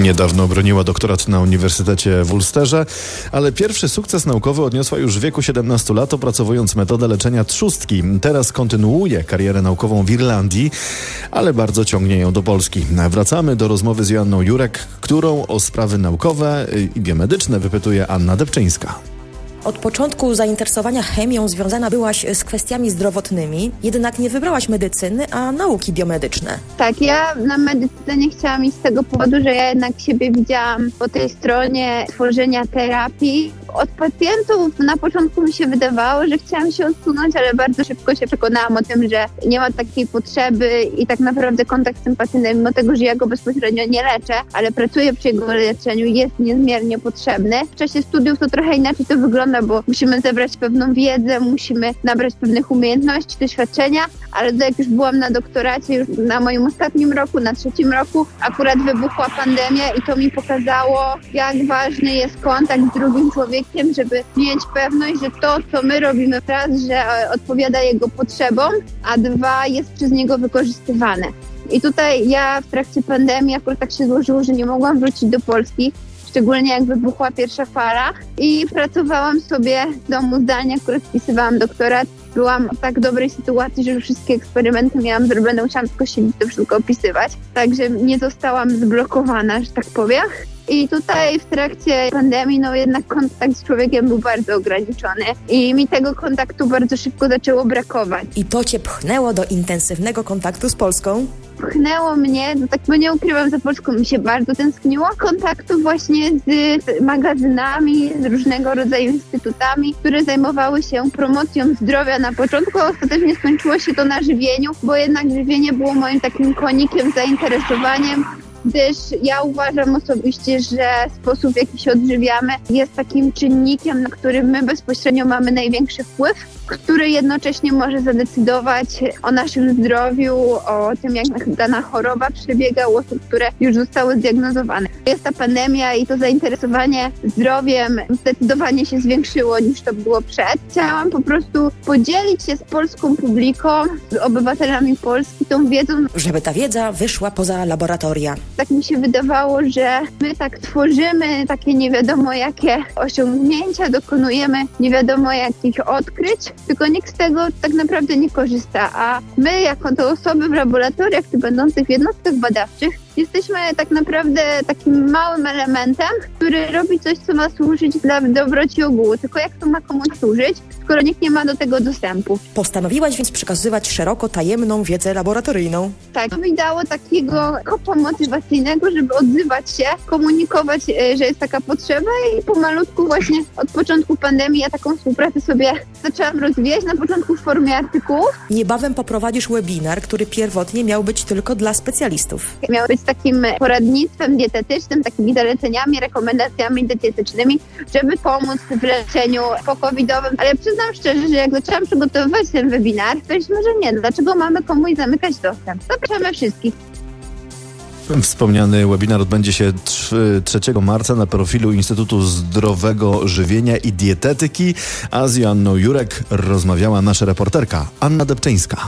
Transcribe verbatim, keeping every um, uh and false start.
Niedawno obroniła doktorat na Uniwersytecie w Ulsterze, ale pierwszy sukces naukowy odniosła już w wieku siedemnastu lat, opracowując metodę leczenia trzustki. Teraz kontynuuje karierę naukową w Irlandii, ale bardzo ciągnie ją do Polski. Wracamy do rozmowy z Joanną Jurek, którą o sprawy naukowe i biomedyczne wypytuje Anna Debczyńska. Od początku zainteresowania chemią związana byłaś z kwestiami zdrowotnymi, jednak nie wybrałaś medycyny, a nauki biomedyczne. Tak, ja na medycynę nie chciałam iść z tego powodu, że ja jednak siebie widziałam po tej stronie tworzenia terapii. Od pacjentów na początku mi się wydawało, że chciałam się odsunąć, ale bardzo szybko się przekonałam o tym, że nie ma takiej potrzeby i tak naprawdę kontakt z tym pacjentem, mimo tego, że ja go bezpośrednio nie leczę, ale pracuję przy jego leczeniu, jest niezmiernie potrzebny. W czasie studiów to trochę inaczej to wygląda, bo musimy zebrać pewną wiedzę, musimy nabrać pewnych umiejętności, doświadczenia, ale to jak już byłam na doktoracie, już na moim ostatnim roku, na trzecim roku, akurat wybuchła pandemia i to mi pokazało, jak ważny jest kontakt z drugim człowiekiem, żeby mieć pewność, że to, co my robimy raz, że odpowiada jego potrzebom, a dwa, jest przez niego wykorzystywane. I tutaj ja w trakcie pandemii akurat tak się złożyło, że nie mogłam wrócić do Polski, szczególnie jak wybuchła pierwsza fala i pracowałam sobie z domu zdalnie, akurat spisywałam doktorat. Byłam w tak dobrej sytuacji, że już wszystkie eksperymenty miałam zrobione, musiałam tylko siedzieć, to wszystko opisywać. Także nie zostałam zblokowana, że tak powiem. I tutaj w trakcie pandemii, no jednak kontakt z człowiekiem był bardzo ograniczony i mi tego kontaktu bardzo szybko zaczęło brakować. I to cię pchnęło do intensywnego kontaktu z Polską? Pchnęło mnie, no tak, bo nie ukrywam, za Polską mi się bardzo tęskniło, kontaktu właśnie z magazynami, z różnego rodzaju instytutami, które zajmowały się promocją zdrowia na początku, a ostatecznie skończyło się to na żywieniu, bo jednak żywienie było moim takim konikiem, zainteresowaniem. Gdyż ja uważam osobiście, że sposób, w jaki się odżywiamy, jest takim czynnikiem, na który my bezpośrednio mamy największy wpływ, który jednocześnie może zadecydować o naszym zdrowiu, o tym, jak dana choroba przebiega u osób, które już zostały zdiagnozowane. Jest ta pandemia i to zainteresowanie zdrowiem zdecydowanie się zwiększyło niż to było przed. Chciałam po prostu podzielić się z polską publiką, z obywatelami Polski tą wiedzą, żeby ta wiedza wyszła poza laboratoria. Tak mi się wydawało, że my tak tworzymy takie nie wiadomo jakie osiągnięcia, dokonujemy nie wiadomo jakich odkryć, tylko nikt z tego tak naprawdę nie korzysta, a my jako to osoby w laboratoriach czy będących w jednostkach badawczych jesteśmy tak naprawdę takim małym elementem, który robi coś, co ma służyć dla dobroci ogółu. Tylko jak to ma komuś służyć, skoro nikt nie ma do tego dostępu? Postanowiłaś więc przekazywać szeroko tajemną wiedzę laboratoryjną. Tak, to mi dało takiego kopa motywacyjnego, żeby odzywać się, komunikować, że jest taka potrzeba i pomalutku właśnie od początku pandemii ja taką współpracę sobie zaczęłam rozwijać, na początku w formie artykułów. Niebawem poprowadzisz webinar, który pierwotnie miał być tylko dla specjalistów. Miał być takim poradnictwem dietetycznym, takimi zaleceniami, rekomendacjami dietetycznymi, żeby pomóc w leczeniu po-covidowym. Ale przyznam szczerze, że jak zaczęłam przygotowywać ten webinar, stwierdziliśmy, że nie, dlaczego mamy komuś zamykać dostęp? Zapraszamy wszystkich. Wspomniany webinar odbędzie się trzeciego marca na profilu Instytutu Zdrowego Żywienia i Dietetyki, a z Joanną Jurek rozmawiała nasza reporterka Anna Debczyńska.